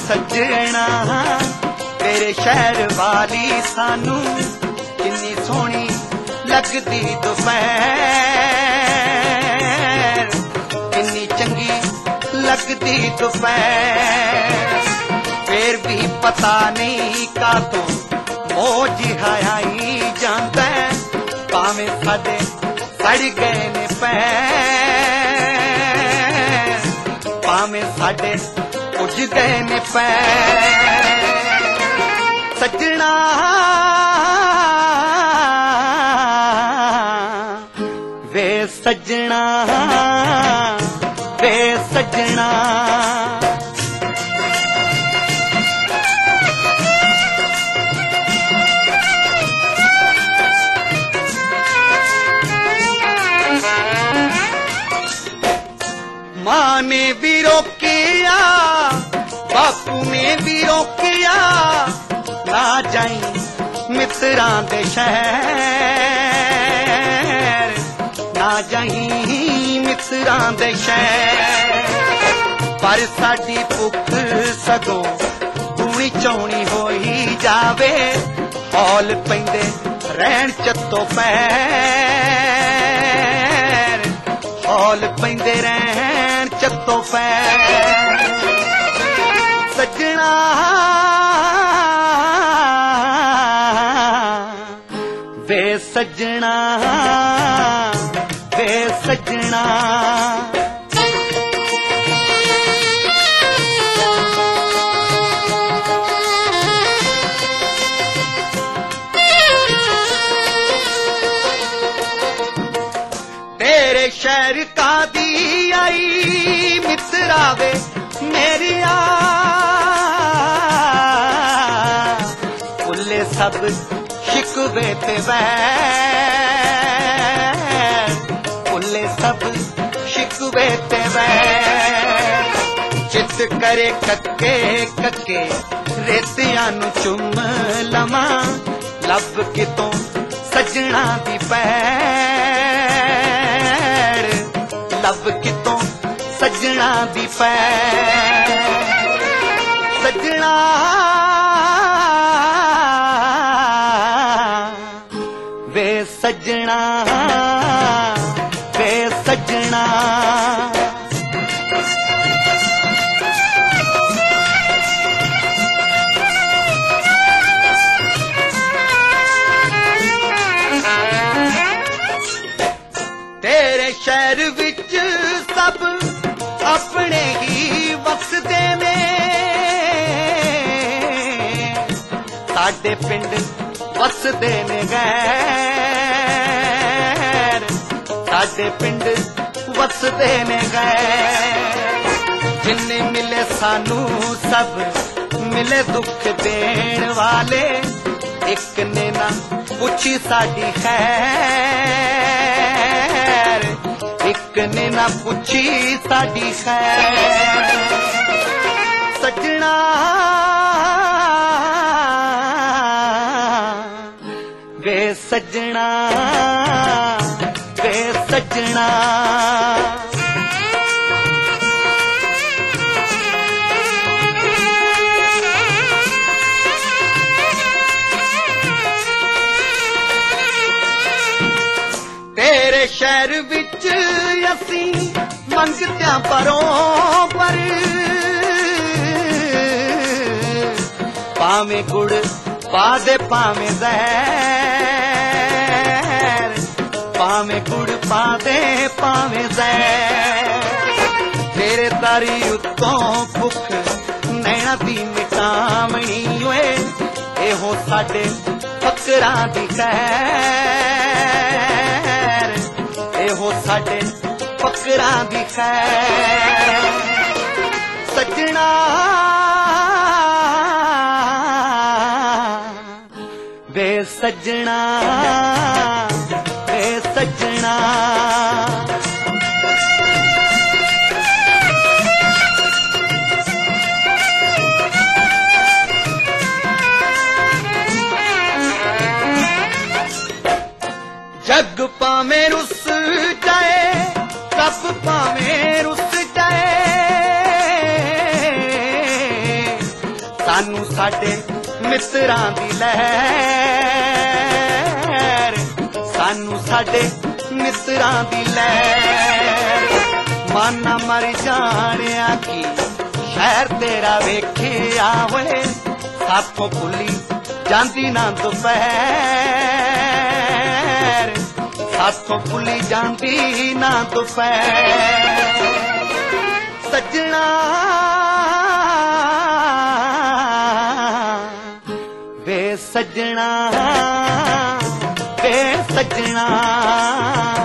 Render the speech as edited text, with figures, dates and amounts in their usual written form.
सजना तेरे शहर वाली सानू किन्नी सोहनी लगदी दोपहर, किन्नी चंगी लगदी दोपहर। फिर भी पता नहीं कातों मौज आई जांदा, भावें साडे सड़ गए ने पैर, भावें साडे उज गए ने पैर। सजना वे सजना वे सजना, माँ ने भी रोकिया बापू ने भी रोकिया, ना जाई मित्रां दे शहर, ना जाई मित्रां दे शहर। पर साडी भुख सगों दूनी चौनी होई जावे, हौल पैंदे रहन चत्तो पैर, हौल पैंदे रहन चत्तो पैर। सजना वे सजना वे सजना, तेरे शहर का दी आई मित्रा वे मेरिया, भुले सब शिकवे ते वैर, भुले सब शिकवे ते वैर। चित करे कक्के कक्के रेतियां नू चुम लवां, लब कितों सजना दी पैर, लब कितों सजना दी पैर। सजना वे सजना वे सजना, तेरे शहर विच सब अपने ही वसदे ने, साडे पिंड वसदे ने गैर, साडे पिंड वसदे ने गैर। जिन्ने मिले सानू सब मिले दुख देण वाले, एक ने ना पुछी साडी खैर, एक ने ना पुछी साडी खैर। सजना वे सजना वे सजना, तेरे शहर विच असी मंगत्या बरोबर, भावें गुड़ पा दे भावें ज़हर, भावें गुड़ पा दे भावें ज़हर। तेरे तारी उत्तों भुख नैना दी मिटावनी ओए, एहो साडे फकरां दी खैर, एहो साडे फकरां दी खैर। सजना वे सजना वे सजना, जग पावे रुस जाए रब पावे रुस जाए, मित्रां दी लहर सानू साडे मित्रां दी लहर माना मर जानिया की शहर तेरा वेखिया होए साथों भुली जांदी ना दोपहर साथों भुली जांदी ना दोपहर सजना वे सजना वे सजना